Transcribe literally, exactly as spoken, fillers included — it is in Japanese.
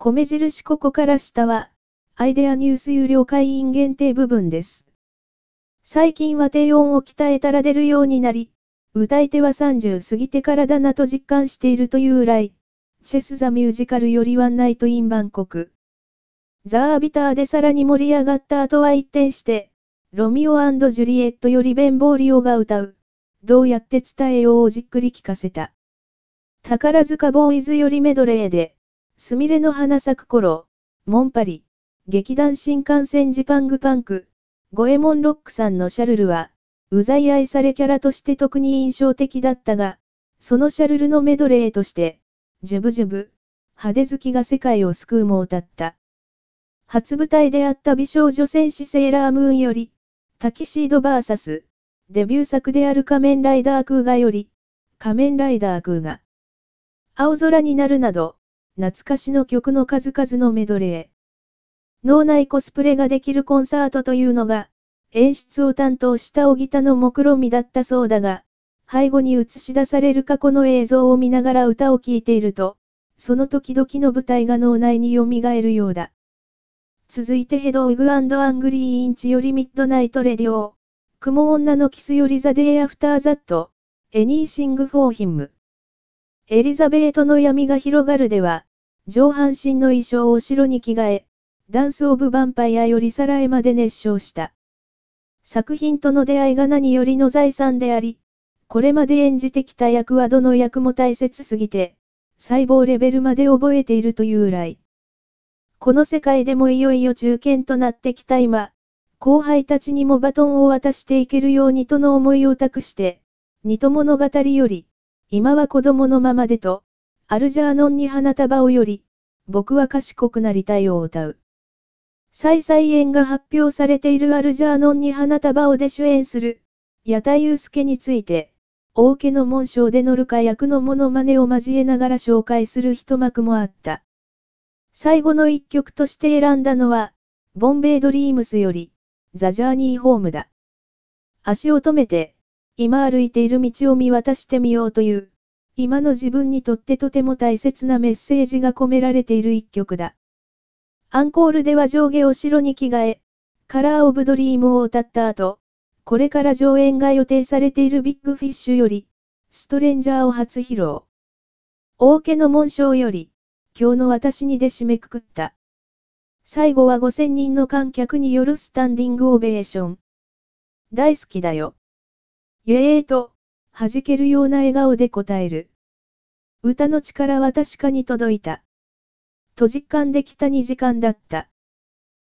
米印ここから下は、アイデアニュース有料会員限定部分です。最近は低音を鍛えたら出るようになり、歌い手はさんじゅう過ぎてからだなと実感しているという来、チェス・ザ・ミュージカルよりワンナイト・イン・バンコク。ザ・アービターでさらに盛り上がった後は一転して、ロミオ&ジュリエットよりベン・ボーリオが歌う、どうやって伝えようをじっくり聞かせた。宝塚ボーイズよりメドレーで、すみれの花咲く頃、モンパリ、劇団新幹線ジパングパンク、五右衛門ロックさんのシャルルは、うざい愛されキャラとして特に印象的だったが、そのシャルルのメドレーとして、ジュブジュブ、派手好きが世界を救うも歌った。初舞台であった美少女戦士セーラームーンより、タキシード ブイエス、デビュー作である仮面ライダークーガより、仮面ライダークーガ。青空になるなど、懐かしの曲の数々のメドレー。脳内コスプレができるコンサートというのが、演出を担当した小木田の目論見だったそうだが、背後に映し出される過去の映像を見ながら歌を聴いていると、その時々の舞台が脳内に蘇るようだ。続いてヘドウグ&アングリーインチよりミッドナイトレディオ。雲女のキスよりザ・デイ・アフター・ザット。エニーシング・フォー・ヒム。エリザベートの闇が広がるでは、上半身の衣装を白に着替え、ダンス・オブ・ヴァンパイアよりサラエまで熱唱した。作品との出会いが何よりの財産であり、これまで演じてきた役はどの役も大切すぎて、細胞レベルまで覚えているという来。この世界でもいよいよ中堅となってきた今、後輩たちにもバトンを渡していけるようにとの思いを託して、ニト物語より、今は子供のままでと、アルジャーノンに花束をより、僕は賢くなりたいを歌う。再々演が発表されているアルジャーノンに花束をで主演する、矢田祐介について、王家の紋章で乗るか役のモノマネを交えながら紹介する一幕もあった。最後の一曲として選んだのは、ボンベイドリームスより、ザ・ジャーニー・ホームだ。足を止めて、今歩いている道を見渡してみようという、今の自分にとってとても大切なメッセージが込められている一曲だ。アンコールでは上下を白に着替え、カラーオブドリームを歌った後、これから上演が予定されているビッグフィッシュより、ストレンジャーを初披露。王家の紋章より、今日の私にで締めくくった。最後はごせんにんの観客によるスタンディングオベーション。大好きだよ。イエーと、弾けるような笑顔で答える。歌の力は確かに届いた。と実感できたにじかんだった。